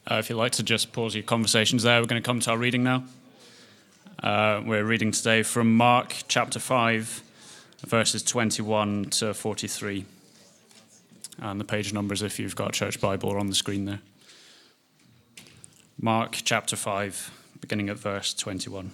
If you'd like to just pause your conversations there, we're going to come to our reading now. We're reading today from Mark chapter 5, verses 21 to 43. And the page numbers, if you've got a church Bible, are on the screen there. Mark chapter 5, beginning at verse 21.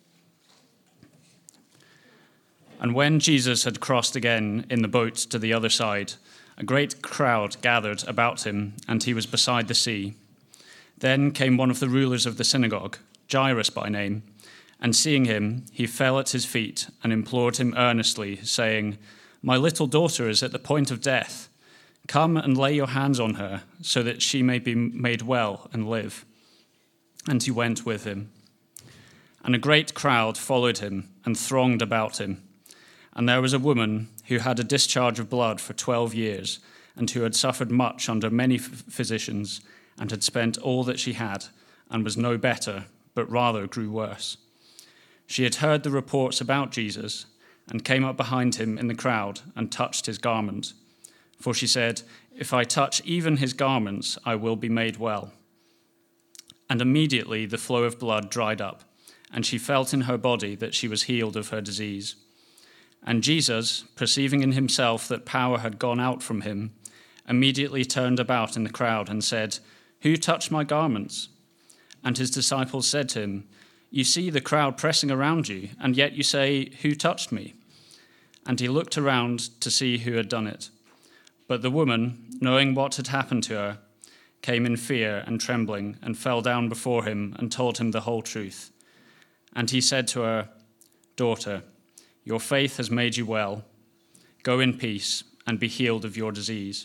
And when Jesus had crossed again in the boat to the other side, a great crowd gathered about him, and he was beside the sea. Then came one of the rulers of the synagogue, Jairus by name, and seeing him, he fell at his feet and implored him earnestly, saying, "My little daughter is at the point of death. Come and lay your hands on her, so that she may be made well and live." And he went with him. And a great crowd followed him and thronged about him. And there was a woman who had a discharge of blood for 12 years, and who had suffered much under many physicians, and had spent all that she had, and was no better, but rather grew worse. She had heard the reports about Jesus, and came up behind him in the crowd, and touched his garment. For she said, "If I touch even his garments, I will be made well." And immediately the flow of blood dried up, and she felt in her body that she was healed of her disease. And Jesus, perceiving in himself that power had gone out from him, immediately turned about in the crowd and said, "Who touched my garments?" And his disciples said to him, "You see the crowd pressing around you, and yet you say, 'Who touched me?'" And he looked around to see who had done it. But the woman, knowing what had happened to her, came in fear and trembling, and fell down before him and told him the whole truth. And he said to her, "Daughter, your faith has made you well. Go in peace and be healed of your disease."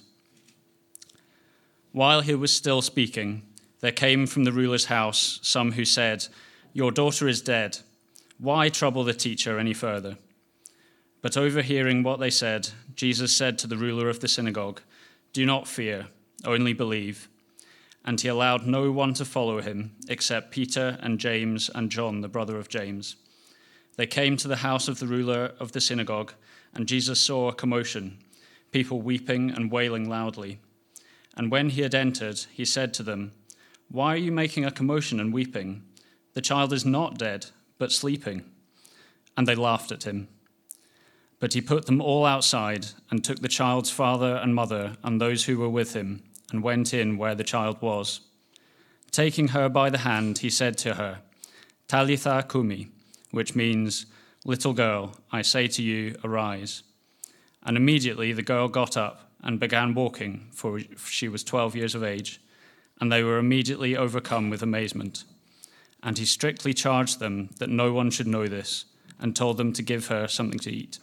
While he was still speaking, there came from the ruler's house some who said, "Your daughter is dead. Why trouble the teacher any further?" But overhearing what they said, Jesus said to the ruler of the synagogue, "Do not fear, only believe." And he allowed no one to follow him except Peter and James and John, the brother of James. They came to the house of the ruler of the synagogue, and Jesus saw a commotion, people weeping and wailing loudly. And when he had entered, he said to them, "Why are you making a commotion and weeping? The child is not dead, but sleeping." And they laughed at him. But he put them all outside and took the child's father and mother and those who were with him, and went in where the child was. Taking her by the hand, he said to her, "Talitha cumi," which means, "Little girl, I say to you, arise." And immediately the girl got up and began walking, for she was 12 years of age, and they were immediately overcome with amazement. And he strictly charged them that no one should know this, and told them to give her something to eat.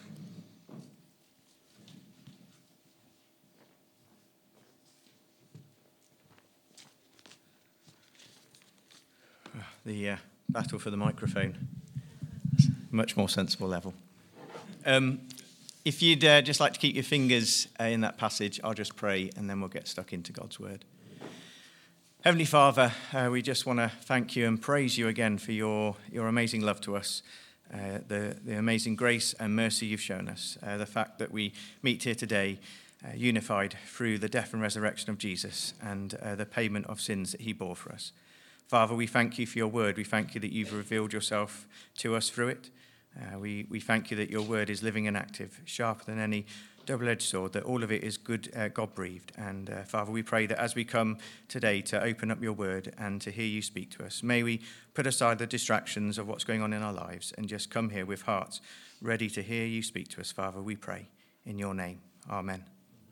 The battle for the microphone. Much more sensible level. If you'd just like to keep your fingers in that passage, I'll just pray and then we'll get stuck into God's word. Heavenly Father, we just want to thank you and praise you again for your amazing love to us, the amazing grace and mercy you've shown us, the fact that we meet here today unified through the death and resurrection of Jesus and the payment of sins that he bore for us. Father, we thank you for your word. We thank you that you've revealed yourself to us through it. We thank you that your word is living and active, sharper than any double-edged sword, that all of it is good, God-breathed. And Father, we pray that as we come today to open up your word and to hear you speak to us, may we put aside the distractions of what's going on in our lives and just come here with hearts ready to hear you speak to us. Father, we pray in your name. Amen.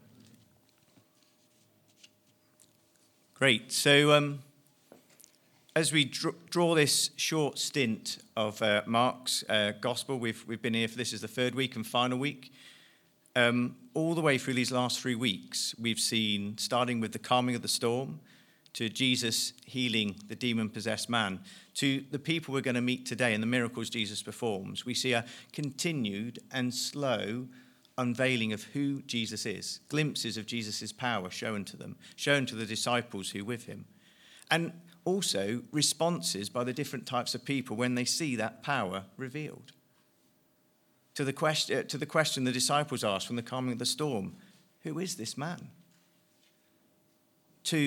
Great. So, as we draw this short stint of Mark's gospel, we've been here for this is the third week and final week. All the way through these last 3 weeks, we've seen, starting with the calming of the storm, to Jesus healing the demon-possessed man, to the people we're going to meet today and the miracles Jesus performs. We see a continued and slow unveiling of who Jesus is, glimpses of Jesus' power shown to them, shown to the disciples who were with him. And also responses by the different types of people when they see that power revealed. To the question the disciples asked from the calming of the storm, who is this man? To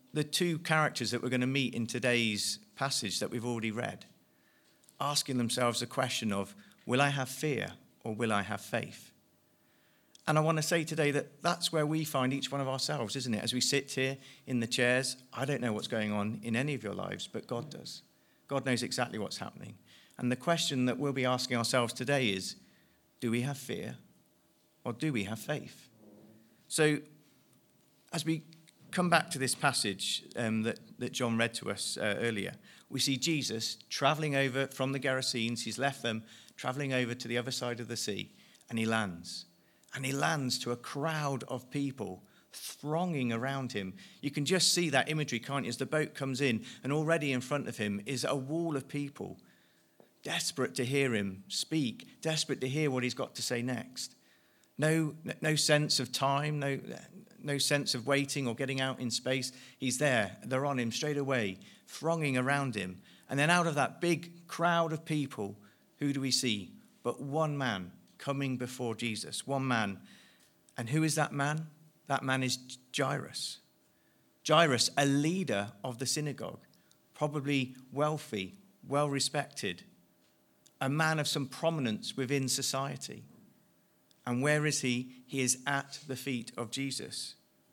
the two characters that we're going to meet in today's passage that we've already read, asking themselves the question of, will I have fear or will I have faith? And I want to say today that that's where we find each one of ourselves, isn't it? As we sit here in the chairs, I don't know what's going on in any of your lives, but God does. God knows exactly what's happening. And the question that we'll be asking ourselves today is, do we have fear or do we have faith? So as we come back to this passage that John read to us earlier, we see Jesus travelling over from the Gerasenes. He's left them, travelling over to the other side of the sea, and he lands. And he lands to a crowd of people thronging around him. You can just see that imagery, can't you? As the boat comes in, and already in front of him is a wall of people, desperate to hear him speak, desperate to hear what he's got to say next. No sense of time, no sense of waiting or getting out in space. He's there. They're on him straight away, thronging around him. And then out of that big crowd of people, who do we see? But one man coming before Jesus. One man. And who is that man? That man is Jairus. Jairus, a leader of the synagogue, probably wealthy, well-respected, a man of some prominence within society. And where is he? He is at the feet of Jesus.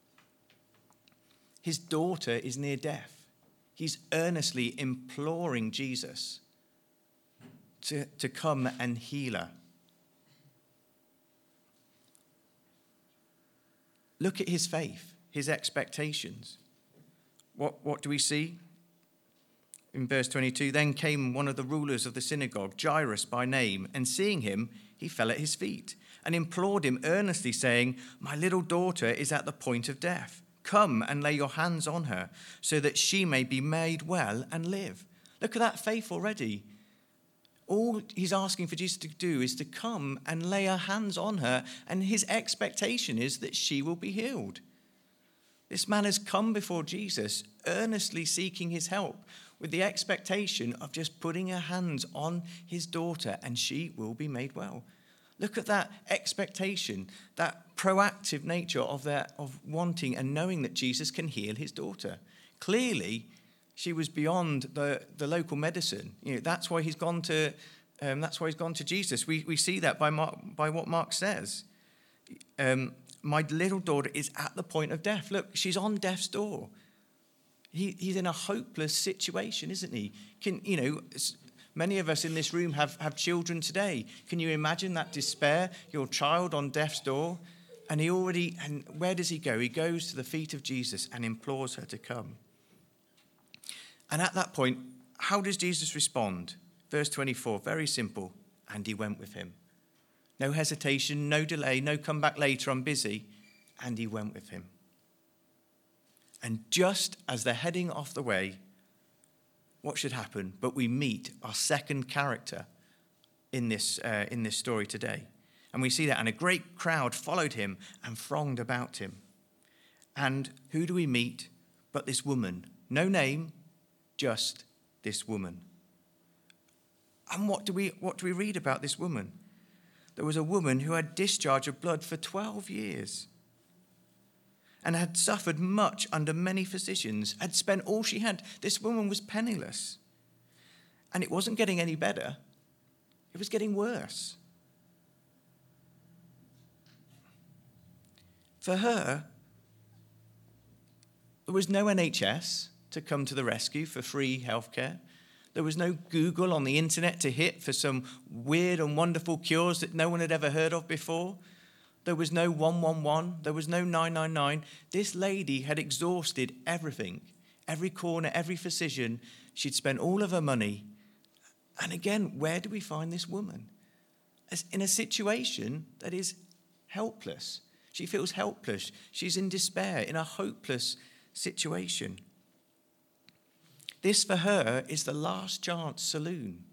His daughter is near death. He's earnestly imploring Jesus to come and heal her. Look at his faith, his expectations. What do we see? In verse 22, then came one of the rulers of the synagogue, Jairus by name, and seeing him, he fell at his feet and implored him earnestly, saying, my little daughter is at the point of death. Come and lay your hands on her, so that she may be made well and live. Look at that faith already. All he's asking for Jesus to do is to come and lay her hands on her, and his expectation is that she will be healed. This man has come before Jesus, earnestly seeking his help, with the expectation of just putting her hands on his daughter, and she will be made well. Look at that expectation, that proactive nature of wanting and knowing that Jesus can heal his daughter. Clearly, she was beyond the local medicine. That's why he's gone to. That's why he's gone to Jesus. We see that by what Mark says. My little daughter is at the point of death. Look, she's on death's door. He's in a hopeless situation, isn't he? Many of us in this room have children today. Can you imagine that despair? Your child on death's door, and where does he go? He goes to the feet of Jesus and implores her to come. And at that point, how does Jesus respond? Verse 24, very simple. And he went with him. No hesitation, no delay, no come back later, I'm busy. And he went with him. And just as they're heading off the way, what should happen? But we meet our second character in this story today. And we see that, and a great crowd followed him and thronged about him. And who do we meet but this woman? No name, just this woman. And what do we read about this woman? There was a woman who had discharge of blood for 12 years and had suffered much under many physicians, had spent all she had. This woman was penniless. And it wasn't getting any better. It was getting worse. For her, there was no NHS to come to the rescue for free healthcare. There was no Google on the internet to hit for some weird and wonderful cures that no one had ever heard of before. There was no 111. There was no 999. This lady had exhausted everything, every corner, every physician. She'd spent all of her money. And again, where do we find this woman? As in a situation that is helpless. She feels helpless. She's in despair, in a hopeless situation. This, for her, is the last chance saloon.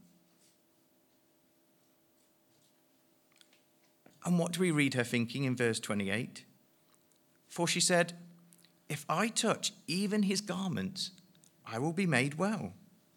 And what do we read her thinking in verse 28? For she said, if I touch even his garments, I will be made well.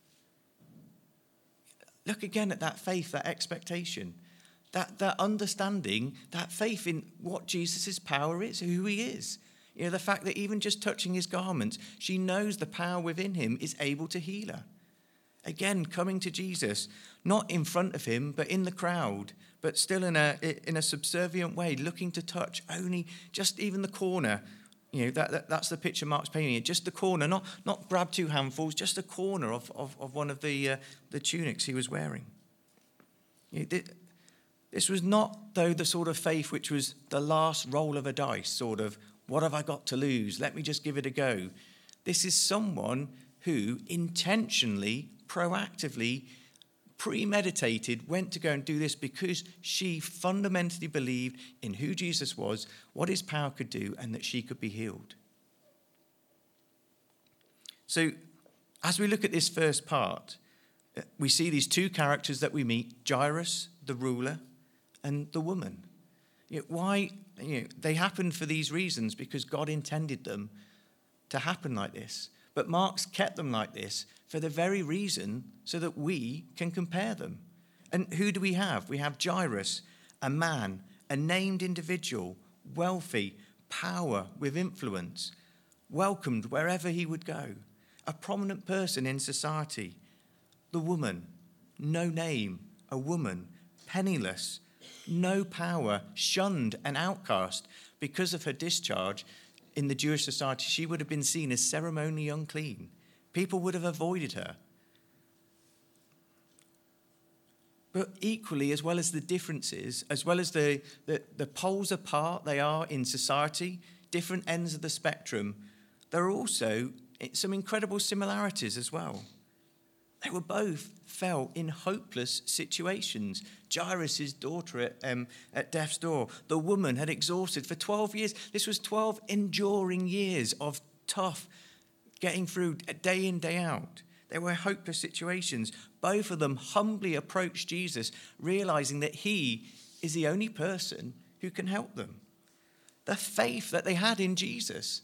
Look again at that faith, that expectation, that understanding, that faith in what Jesus' power is, who he is. The fact that even just touching his garments, she knows the power within him is able to heal her. Again, coming to Jesus, not in front of him, but in the crowd, but still in a subservient way, looking to touch only just even the corner. That's the picture Mark's painting. Just the corner, not grab 2 handfuls, just a corner of one of the tunics he was wearing. This was not, though, the sort of faith which was the last roll of a dice, sort of, what have I got to lose? Let me just give it a go. This is someone who intentionally, proactively, premeditated, went to go and do this because she fundamentally believed in who Jesus was, what his power could do, and that she could be healed. So, as we look at this first part, we see these 2 characters that we meet, Jairus, the ruler, and the woman. Why? They happened for these reasons because God intended them to happen like this. But Mark's kept them like this for the very reason so that we can compare them. And who do we have? We have Jairus, a man, a named individual, wealthy, power with influence, welcomed wherever he would go, a prominent person in society. The woman, no name, a woman, penniless, no power, shunned and outcast because of her discharge. In the Jewish society, she would have been seen as ceremonially unclean. People would have avoided her. But equally, as well as the differences, as well as the poles apart they are in society, different ends of the spectrum, there are also some incredible similarities as well. They were both fell in hopeless situations. Jairus' daughter at death's door. The woman had exhausted for 12 years. This was 12 enduring years of tough getting through day in, day out. They were hopeless situations. Both of them humbly approached Jesus, realizing that he is the only person who can help them. The faith that they had in Jesus.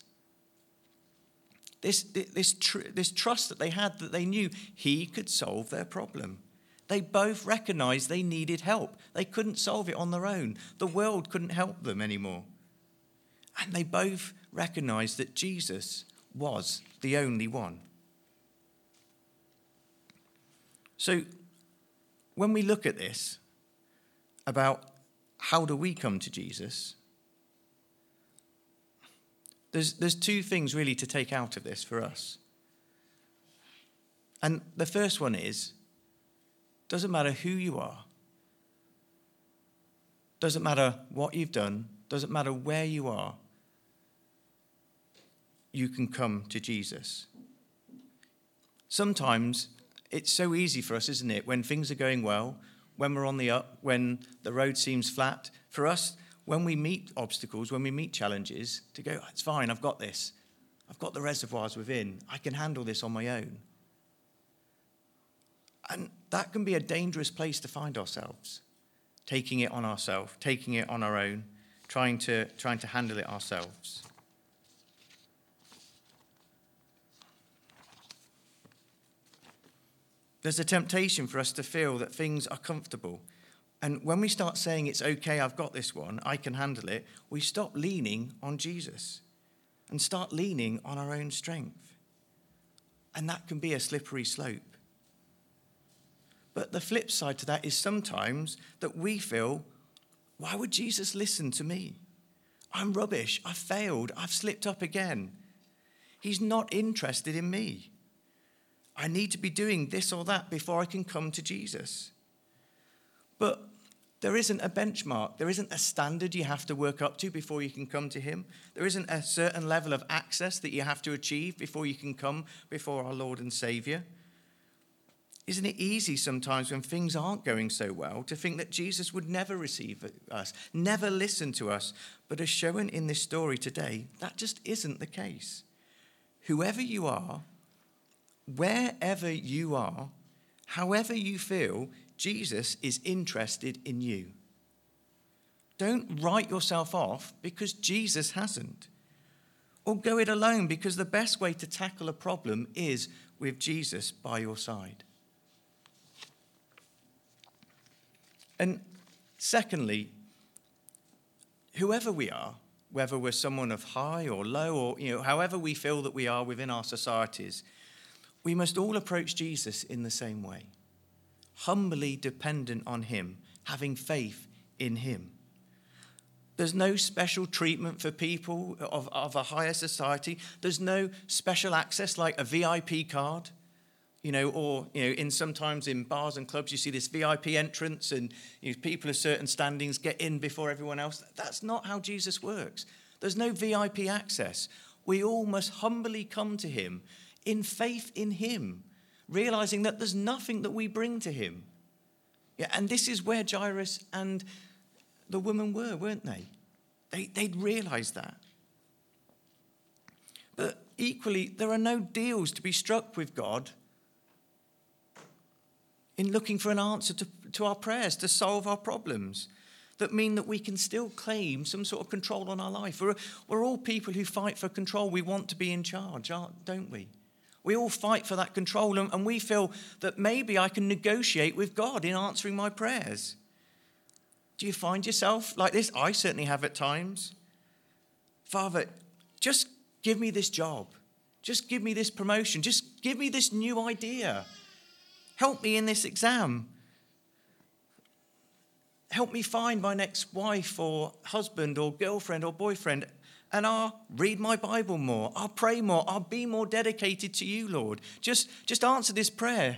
This trust that they had, that they knew he could solve their problem. They both recognized they needed help. They couldn't solve it on their own. The world couldn't help them anymore. And they both recognized that Jesus was the only one. So when we look at this, about how do we come to Jesus, there's 2 things really to take out of this for us. And the first one is, doesn't matter who you are, doesn't matter what you've done, doesn't matter where you are, you can come to Jesus. Sometimes it's so easy for us, isn't it, when things are going well, when we're on the up, when the road seems flat, for us, when we meet obstacles, when we meet challenges, to go, it's fine, I've got this. I've got the reservoirs within. I can handle this on my own. And that can be a dangerous place to find ourselves, taking it on ourselves, taking it on our own, trying to handle it ourselves. There's a temptation for us to feel that things are comfortable. And when we start saying, it's okay, I've got this one, I can handle it, we stop leaning on Jesus and start leaning on our own strength. And that can be a slippery slope. But the flip side to that is sometimes that we feel, why would Jesus listen to me? I'm rubbish, I've failed, I've slipped up again. He's not interested in me. I need to be doing this or that before I can come to Jesus. But there isn't a benchmark. There isn't a standard you have to work up to before you can come to him. There isn't a certain level of access that you have to achieve before you can come before our Lord and Saviour. Isn't it easy sometimes when things aren't going so well to think that Jesus would never receive us, never listen to us? But as shown in this story today, that just isn't the case. Whoever you are, wherever you are, however you feel, Jesus is interested in you. Don't write yourself off because Jesus hasn't. Or go it alone, because the best way to tackle a problem is with Jesus by your side. And secondly, whoever we are, whether we're someone of high or low, or however we feel that we are within our societies, we must all approach Jesus in the same way, humbly dependent on him, having faith in him. There's no special treatment for people of a higher society. There's no special access like a VIP card, sometimes in bars and clubs you see this VIP entrance and people of certain standings get in before everyone else. That's not how Jesus works. There's no VIP access. We all must humbly come to him in faith in him, realizing that there's nothing that we bring to him. Yeah, and this is where Jairus and the woman were, weren't they? They'd realized that. But equally, there are no deals to be struck with God in looking for an answer to our prayers, to solve our problems, that mean that we can still claim some sort of control on our life. We're all people who fight for control. We want to be in charge, don't we? We all fight for that control, and we feel that maybe I can negotiate with God in answering my prayers. Do you find yourself like this? I certainly have at times. Father, just give me this job. Just give me this promotion. Just give me this new idea. Help me in this exam. Help me find my next wife or husband or girlfriend or boyfriend. And I'll read my Bible more. I'll pray more. I'll be more dedicated to you, Lord. Just answer this prayer.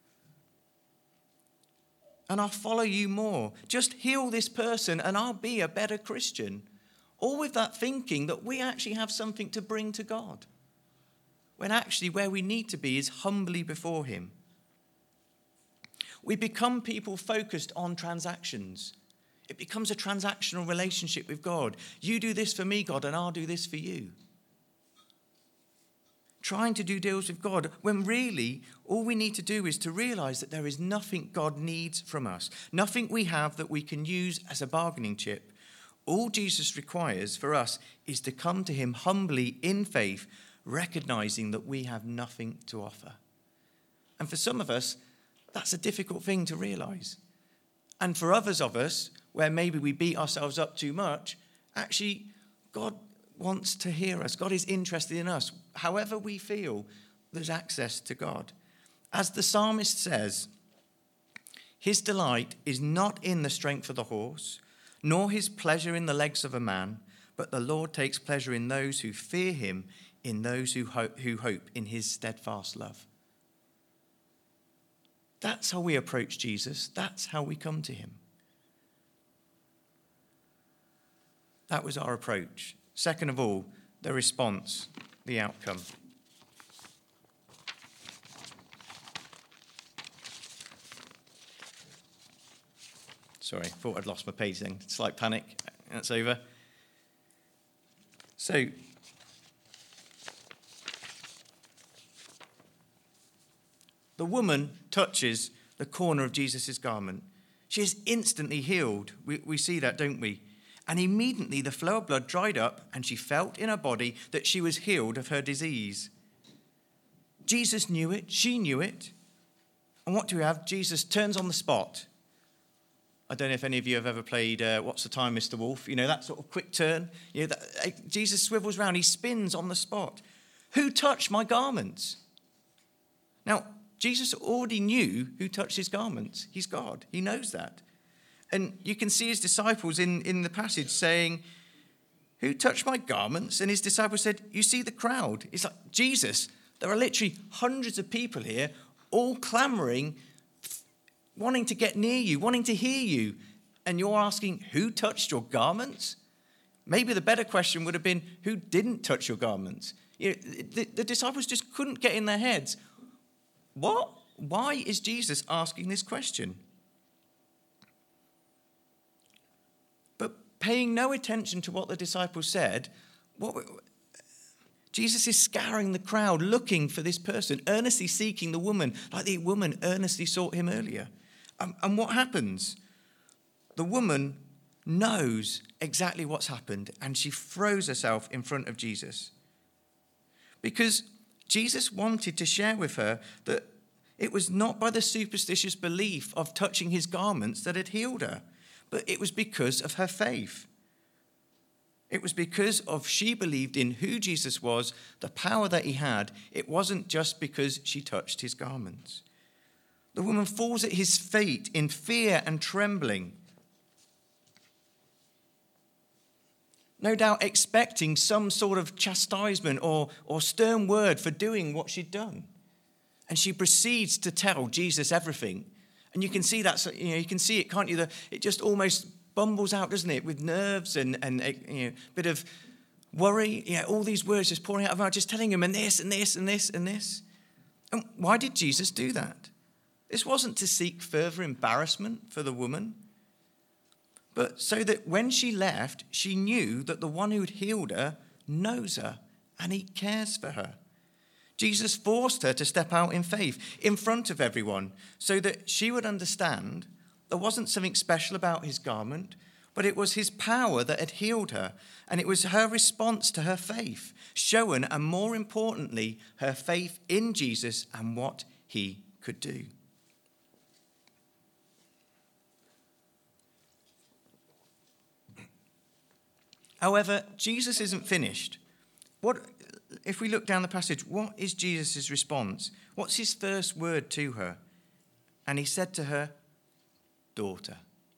And I'll follow you more. Just heal this person and I'll be a better Christian. All with that thinking that we actually have something to bring to God. When actually where we need to be is humbly before him. We become people focused on transactions. It becomes a transactional relationship with God. You do this for me, God, and I'll do this for you. Trying to do deals with God when really all we need to do is to realize that there is nothing God needs from us, nothing we have that we can use as a bargaining chip. All Jesus requires for us is to come to him humbly in faith, recognizing that we have nothing to offer. And for some of us, that's a difficult thing to realize. And for others of us, where maybe we beat ourselves up too much, actually, God wants to hear us. God is interested in us. However we feel, there's access to God. As the psalmist says, his delight is not in the strength of the horse, nor his pleasure in the legs of a man, but the Lord takes pleasure in those who fear him, in those who hope in his steadfast love. That's how we approach Jesus. That's how we come to him. That was our approach. Second of all, the response, the outcome. Sorry, thought I'd lost my page then. Slight panic. That's over. So, the woman touches the corner of Jesus' garment. She is instantly healed. We see that, don't we? And immediately the flow of blood dried up, and she felt in her body that she was healed of her disease. Jesus knew it. She knew it. And what do we have? Jesus turns on the spot. I don't know if any of you have ever played What's the Time, Mr. Wolf? That sort of quick turn. Jesus swivels round. He spins on the spot. Who touched my garments? Now, Jesus already knew who touched his garments. He's God. He knows that. And you can see his disciples in the passage saying, who touched my garments? And his disciples said, you see the crowd. It's like, Jesus, there are literally hundreds of people here, all clamoring, wanting to get near you, wanting to hear you. And you're asking, who touched your garments? Maybe the better question would have been, who didn't touch your garments? The disciples just couldn't get in their heads. What? Why is Jesus asking this question? But paying no attention to what the disciples said, Jesus is scouring the crowd, looking for this person, earnestly seeking the woman, like the woman earnestly sought him earlier. And what happens? The woman knows exactly what's happened, and she throws herself in front of Jesus. Because Jesus wanted to share with her that it was not by the superstitious belief of touching his garments that had healed her, but it was because of her faith. It was because of she believed in who Jesus was, the power that he had. It wasn't just because she touched his garments. The woman falls at his feet in fear and trembling, no doubt expecting some sort of chastisement or stern word for doing what she'd done. And she proceeds to tell Jesus everything. And you can see that, you can see it, can't you? It just almost bumbles out, doesn't it, with nerves and a bit of worry. All these words just pouring out of her mouth, just telling him, and this, and this, and this, and this. And why did Jesus do that? This wasn't to seek further embarrassment for the woman, but so that when she left, she knew that the one who'd healed her knows her and he cares for her. Jesus forced her to step out in faith in front of everyone so that she would understand there wasn't something special about his garment, but it was his power that had healed her, and it was her response to her faith, shown, and more importantly, her faith in Jesus and what he could do. However, Jesus isn't finished. If we look down the passage, what is Jesus' response? What's his first word to her? And he said to her, "Daughter."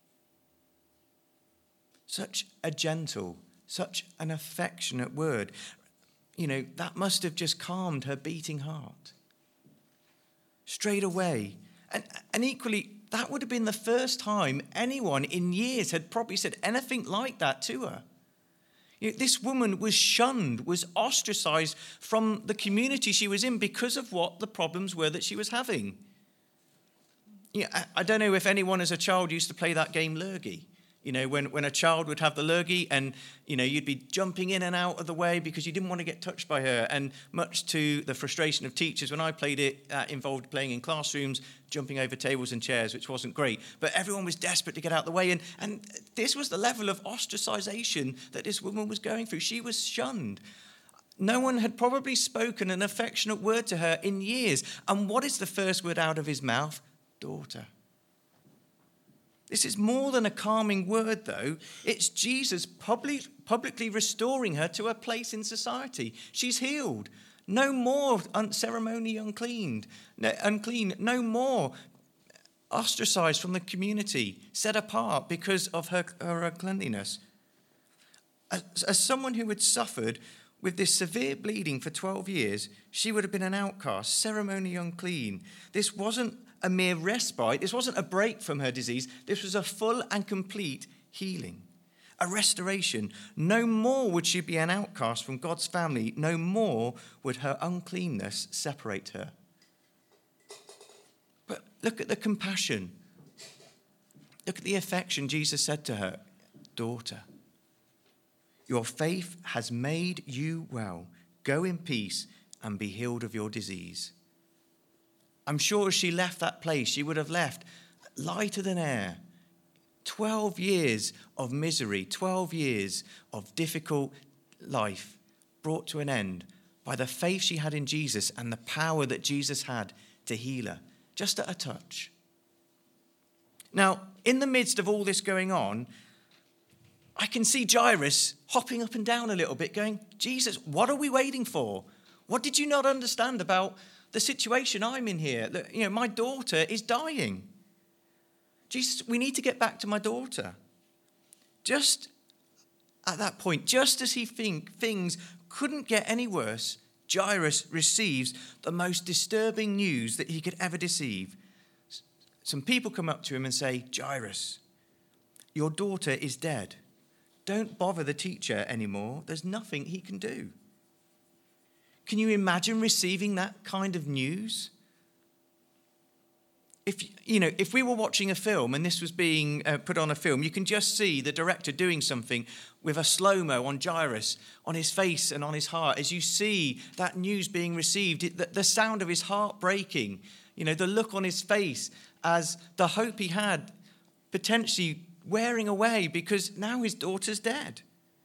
Such a gentle, such an affectionate word. That must have just calmed her beating heart. Straight away. And equally, that would have been the first time anyone in years had probably said anything like that to her. This woman was shunned, was ostracized from the community she was in because of what the problems were that she was having. I don't know if anyone as a child used to play that game Lurgy. When a child would have the lurgy and, you'd be jumping in and out of the way because you didn't want to get touched by her. And much to the frustration of teachers, when I played it, that involved playing in classrooms, jumping over tables and chairs, which wasn't great. But everyone was desperate to get out of the way. And this was the level of ostracization that this woman was going through. She was shunned. No one had probably spoken an affectionate word to her in years. And what is the first word out of his mouth? Daughter. This is more than a calming word, though. It's Jesus publicly restoring her to a place in society. She's healed. No more ceremonially unclean. No more ostracized from the community, set apart because of her cleanliness. As someone who had suffered with this severe bleeding for 12 years, she would have been an outcast, ceremonially unclean. This wasn't a mere respite. This wasn't a break from her disease. This was a full and complete healing, a restoration. No more would she be an outcast from God's family. No more would her uncleanness separate her. But look at the compassion. Look at the affection Jesus said to her, "Daughter, your faith has made you well. Go in peace and be healed of your disease." I'm sure as she left that place, she would have left lighter than air. 12 years of misery, 12 years of difficult life brought to an end by the faith she had in Jesus and the power that Jesus had to heal her, just at a touch. Now, in the midst of all this going on, I can see Jairus hopping up and down a little bit going, "Jesus, what are we waiting for? What did you not understand about the situation I'm in here? My daughter is dying. Jesus, we need to get back to my daughter." Just at that point, just as he things couldn't get any worse, Jairus receives the most disturbing news that he could ever receive. Some people come up to him and say, "Jairus, your daughter is dead. Don't bother the teacher anymore. There's nothing he can do." Can you imagine receiving that kind of news? If we were watching a film and this was being put on a film, you can just see the director doing something with a slow-mo on Jairus, on his face and on his heart, as you see that news being received, the sound of his heart breaking, the look on his face as the hope he had potentially wearing away because now his daughter's dead.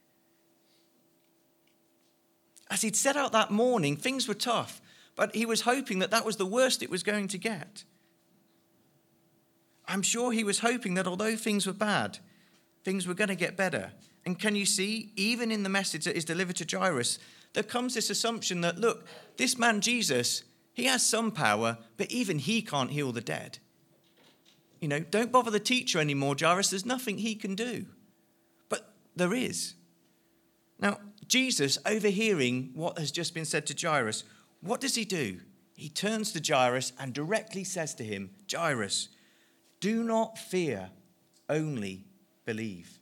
As he'd set out that morning, things were tough, but he was hoping that was the worst it was going to get. I'm sure he was hoping that although things were bad, things were going to get better. And can you see, even in the message that is delivered to Jairus, there comes this assumption that, look, this man Jesus, he has some power, but even he can't heal the dead. Don't bother the teacher anymore, Jairus. There's nothing he can do. But there is. Now, Jesus, overhearing what has just been said to Jairus, what does he do? He turns to Jairus and directly says to him, Jairus, do not fear, only believe.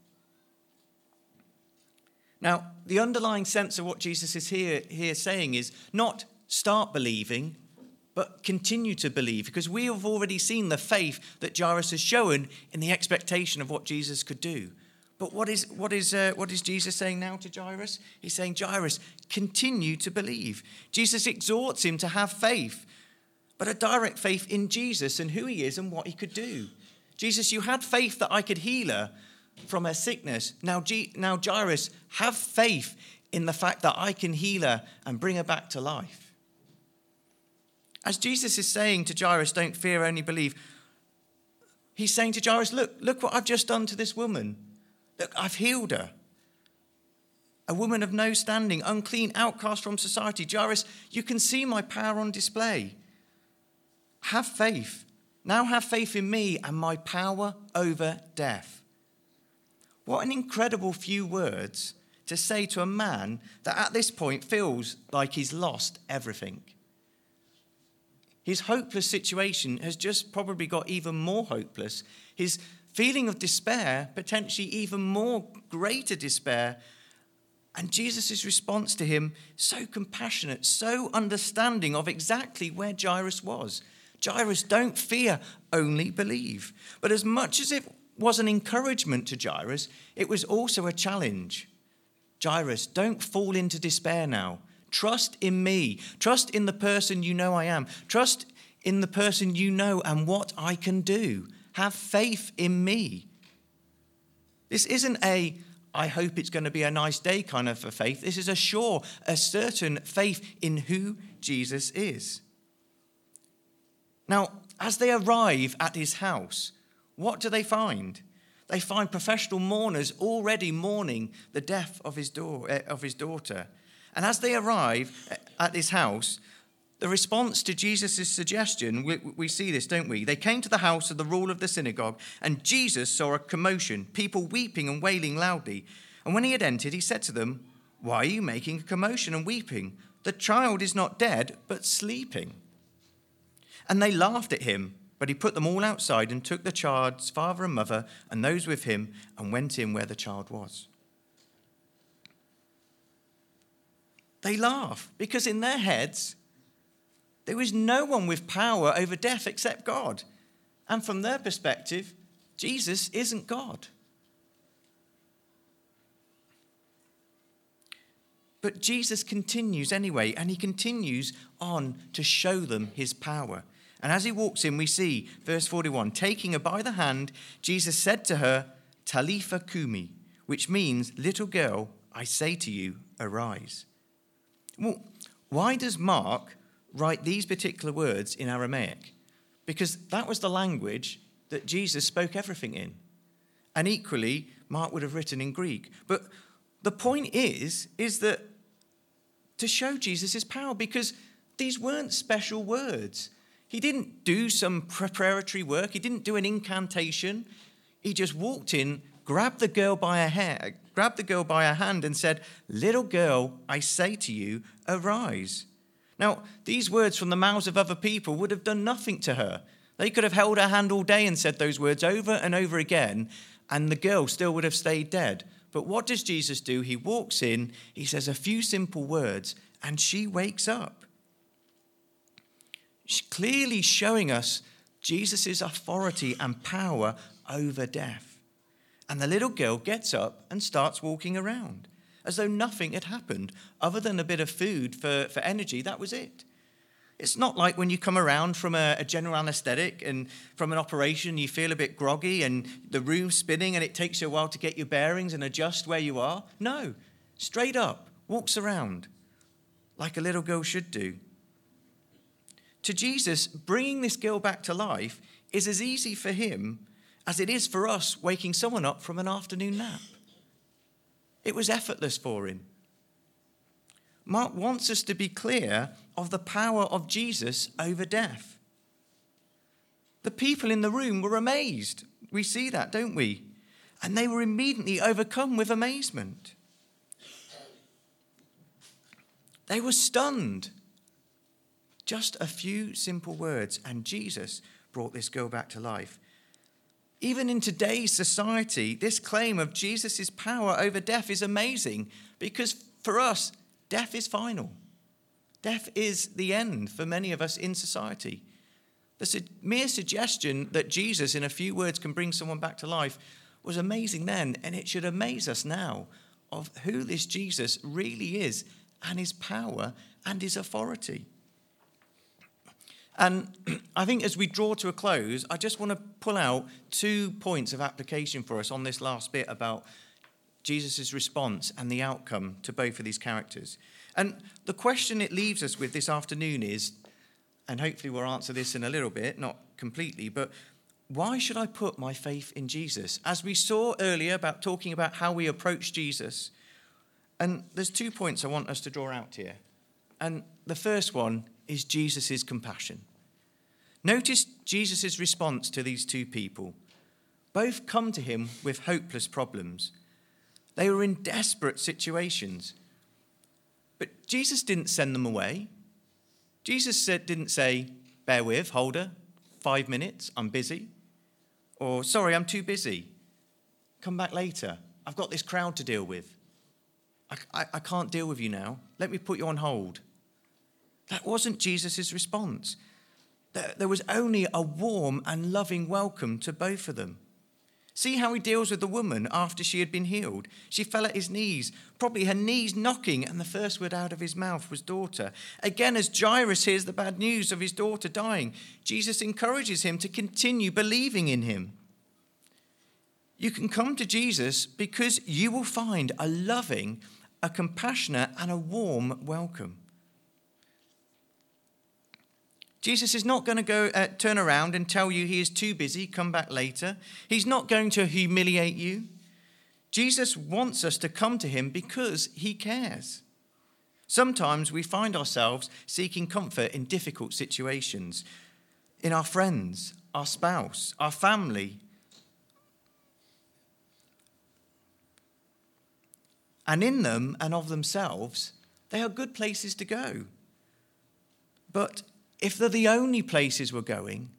Now, the underlying sense of what Jesus is here saying is not start believing, but continue to believe, because we have already seen the faith that Jairus has shown in the expectation of what Jesus could do. But what is Jesus saying now to Jairus? He's saying, Jairus, continue to believe. Jesus exhorts him to have faith, but a direct faith in Jesus and who he is and what he could do. Jesus, you had faith that I could heal her from her sickness. Now, Jairus, have faith in the fact that I can heal her and bring her back to life. As Jesus is saying to Jairus, don't fear, only believe, he's saying to Jairus, look what I've just done to this woman. Look, I've healed her. A woman of no standing, unclean, outcast from society. Jairus, you can see my power on display. Have faith. Now have faith in me and my power over death. What an incredible few words to say to a man that at this point feels like he's lost everything. His hopeless situation has just probably got even more hopeless. His feeling of despair, potentially even more greater despair. And Jesus' response to him, so compassionate, so understanding of exactly where Jairus was. Jairus, don't fear, only believe. But as much as it was an encouragement to Jairus, it was also a challenge. Jairus, don't fall into despair now. Trust in me. Trust in the person you know I am. Trust in the person you know and what I can do. Have faith in me. This isn't a, I hope it's going to be a nice day kind of a faith. This is a sure, a certain faith in who Jesus is. Now, as they arrive at his house, what do they find? They find professional mourners already mourning the death of his daughter. And as they arrive at his house, the response to Jesus' suggestion, we see this, don't we? They came to the house of the ruler of the synagogue, and Jesus saw a commotion, people weeping and wailing loudly. And when he had entered, he said to them, why are you making a commotion and weeping? The child is not dead, but sleeping. And they laughed at him, but he put them all outside and took the child's father and mother and those with him and went in where the child was. They laugh because in their heads, there was no one with power over death except God. And from their perspective, Jesus isn't God. But Jesus continues anyway, and he continues on to show them his power. And as he walks in, we see, verse 41, taking her by the hand, Jesus said to her, Talitha Kumi, which means, little girl, I say to you, arise. Well, why does Mark write these particular words in Aramaic? Because that was the language that Jesus spoke everything in. And equally, Mark would have written in Greek. But the point is that to show Jesus' power, because these weren't special words. He didn't do some preparatory work. He didn't do an incantation. He just walked in, grabbed the girl by her hand and said, little girl, I say to you, arise. Now, these words from the mouths of other people would have done nothing to her. They could have held her hand all day and said those words over and over again, and the girl still would have stayed dead. But what does Jesus do? He walks in, he says a few simple words, and she wakes up. Clearly showing us Jesus' authority and power over death. And the little girl gets up and starts walking around as though nothing had happened other than a bit of food for energy. That was it. It's not like when you come around from a general anesthetic and from an operation, you feel a bit groggy and the room's spinning and it takes you a while to get your bearings and adjust where you are. No, straight up, walks around like a little girl should do. To Jesus, bringing this girl back to life is as easy for him as it is for us waking someone up from an afternoon nap. It was effortless for him. Mark wants us to be clear of the power of Jesus over death. The people in the room were amazed. We see that, don't we? And they were immediately overcome with amazement. They were stunned. Just a few simple words, and Jesus brought this girl back to life. Even in today's society, this claim of Jesus' power over death is amazing because for us, death is final. Death is the end for many of us in society. The mere suggestion that Jesus, in a few words, can bring someone back to life was amazing then, and it should amaze us now of who this Jesus really is and his power and his authority. And I think as we draw to a close, I just want to pull out 2 points of application for us on this last bit about Jesus' response and the outcome to both of these characters. And the question it leaves us with this afternoon is, and hopefully we'll answer this in a little bit, not completely, but why should I put my faith in Jesus? As we saw earlier about talking about how we approach Jesus, and there's 2 points I want us to draw out here. And the first one is Jesus' compassion. Notice Jesus' response to these 2 people. Both come to him with hopeless problems. They were in desperate situations. But Jesus didn't send them away. Jesus didn't say, bear with, hold her, 5 minutes, I'm busy. Or, sorry, I'm too busy. Come back later. I've got this crowd to deal with. I can't deal with you now. Let me put you on hold. That wasn't Jesus' response. There was only a warm and loving welcome to both of them. See how he deals with the woman after she had been healed. She fell at his knees, probably her knees knocking, and the first word out of his mouth was daughter. Again, as Jairus hears the bad news of his daughter dying, Jesus encourages him to continue believing in him. You can come to Jesus because you will find a loving, a compassionate, and a warm welcome. Jesus is not going to go turn around and tell you he is too busy, come back later. He's not going to humiliate you. Jesus wants us to come to him because he cares. Sometimes we find ourselves seeking comfort in difficult situations, in our friends, our spouse, our family. And in them and of themselves, they are good places to go. But if they're the only places we're going,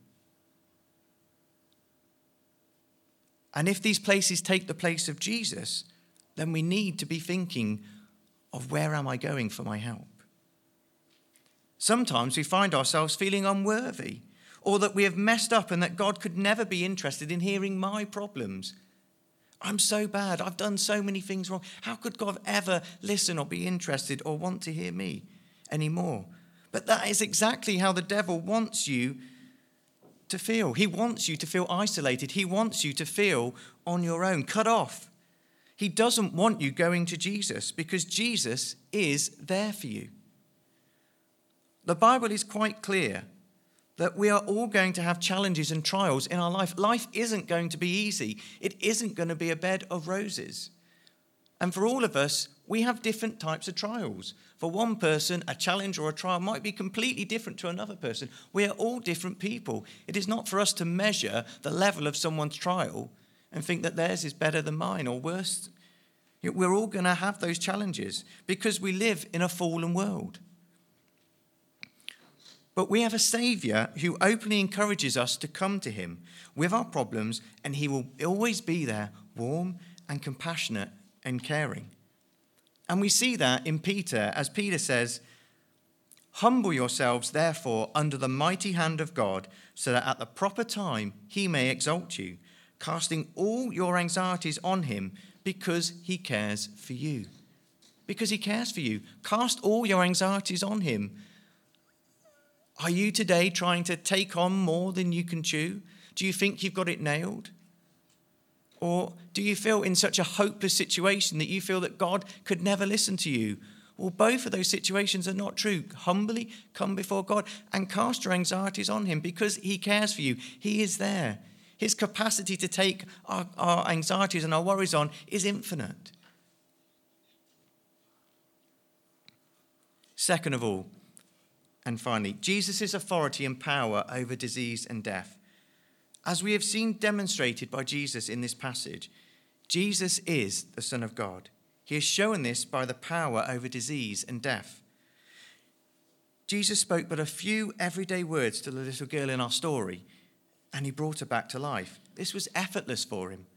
and if these places take the place of Jesus, then we need to be thinking of where am I going for my help? Sometimes we find ourselves feeling unworthy, or that we have messed up and that God could never be interested in hearing my problems. I'm so bad. I've done so many things wrong. How could God ever listen or be interested or want to hear me anymore? But that is exactly how the devil wants you to feel. He wants you to feel isolated. He wants you to feel on your own, cut off. He doesn't want you going to Jesus because Jesus is there for you. The Bible is quite clear that we are all going to have challenges and trials in our life. Life isn't going to be easy. It isn't going to be a bed of roses. And for all of us, we have different types of trials. For one person, a challenge or a trial might be completely different to another person. We are all different people. It is not for us to measure the level of someone's trial and think that theirs is better than mine or worse. We're all going to have those challenges because we live in a fallen world. But we have a Saviour who openly encourages us to come to him with our problems, and he will always be there, warm and compassionate and caring. And we see that in Peter, as Peter says, humble yourselves, therefore, under the mighty hand of God, so that at the proper time he may exalt you, casting all your anxieties on him because he cares for you. Because he cares for you. Cast all your anxieties on him. Are you today trying to take on more than you can chew? Do you think you've got it nailed? Or do you feel in such a hopeless situation that you feel that God could never listen to you? Well, both of those situations are not true. Humbly come before God and cast your anxieties on him because he cares for you. He is there. His capacity to take our anxieties and our worries on is infinite. Second of all, and finally, Jesus' authority and power over disease and death. As we have seen demonstrated by Jesus in this passage, Jesus is the Son of God. He has shown this by the power over disease and death. Jesus spoke but a few everyday words to the little girl in our story, and he brought her back to life. This was effortless for him.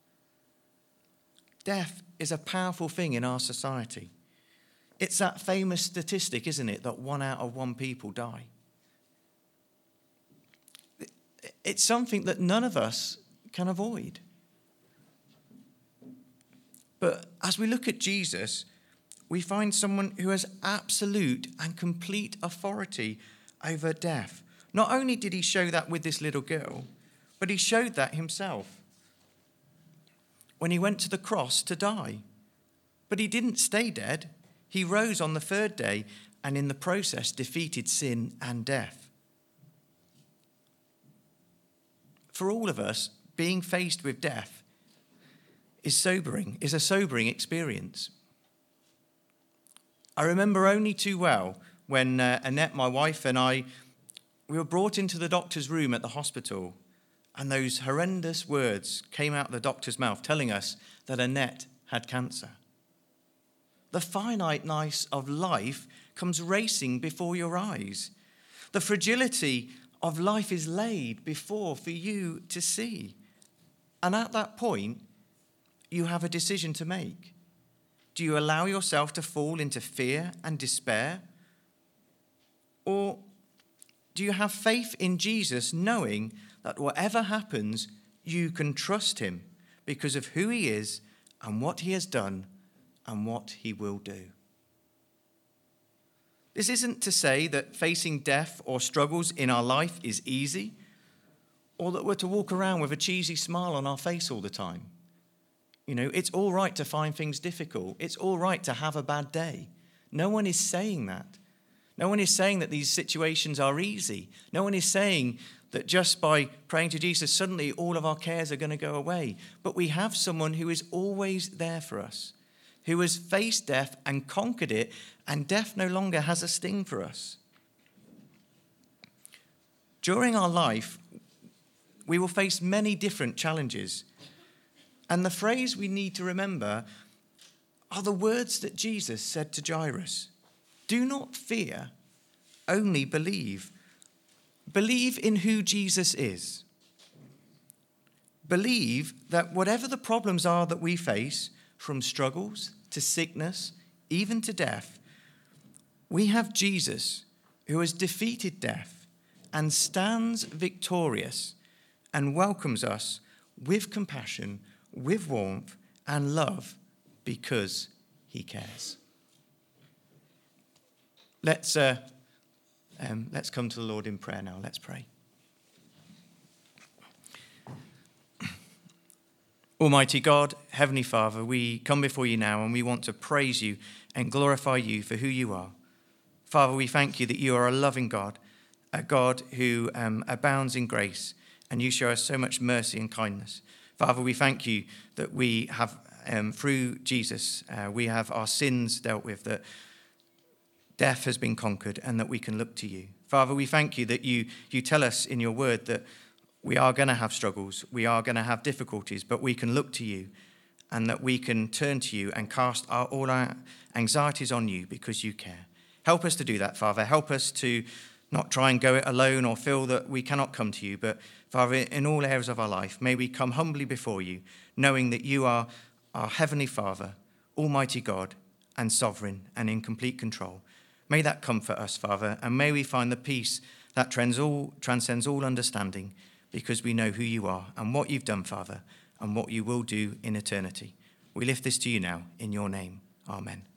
Death is a powerful thing in our society. It's that famous statistic, isn't it, that 1 out of 1 people die. It's something that none of us can avoid. But as we look at Jesus, we find someone who has absolute and complete authority over death. Not only did he show that with this little girl, but he showed that himself when he went to the cross to die. But he didn't stay dead. He rose on the 3rd day and in the process defeated sin and death. For all of us, being faced with death is a sobering experience. I remember only too well when Annette, my wife, and I, we were brought into the doctor's room at the hospital, and those horrendous words came out of the doctor's mouth telling us that Annette had cancer. The finiteness of life comes racing before your eyes. The fragility of life is laid before for you to see. And at that point, you have a decision to make. Do you allow yourself to fall into fear and despair? Or do you have faith in Jesus, knowing that whatever happens, you can trust him because of who he is and what he has done and what he will do? This isn't to say that facing death or struggles in our life is easy, or that we're to walk around with a cheesy smile on our face all the time. You know, it's all right to find things difficult. It's all right to have a bad day. No one is saying that. No one is saying that these situations are easy. No one is saying that just by praying to Jesus, suddenly all of our cares are going to go away. But we have someone who is always there for us, who has faced death and conquered it, and death no longer has a sting for us. During our life, we will face many different challenges. And the phrase we need to remember are the words that Jesus said to Jairus. Do not fear, only believe. Believe in who Jesus is. Believe that whatever the problems are that we face, from struggles to sickness, even to death, we have Jesus who has defeated death and stands victorious and welcomes us with compassion, with warmth and love because he cares. Let's come to the Lord in prayer now. Let's pray. Almighty God, Heavenly Father, we come before you now and we want to praise you and glorify you for who you are. Father, we thank you that you are a loving God, a God who abounds in grace, and you show us so much mercy and kindness. Father, we thank you that we have, through Jesus, we have our sins dealt with, that death has been conquered, and that we can look to you. Father, we thank you that you tell us in your word that we are going to have struggles, we are going to have difficulties, but we can look to you, and that we can turn to you and cast all our anxieties on you because you care. Help us to do that, Father. Help us to not try and go it alone or feel that we cannot come to you, but Father, in all areas of our life, may we come humbly before you, knowing that you are our Heavenly Father, Almighty God, and sovereign and in complete control. May that comfort us, Father, and may we find the peace that transcends all understanding, because we know who you are and what you've done, Father, and what you will do in eternity. We lift this to you now, in your name. Amen.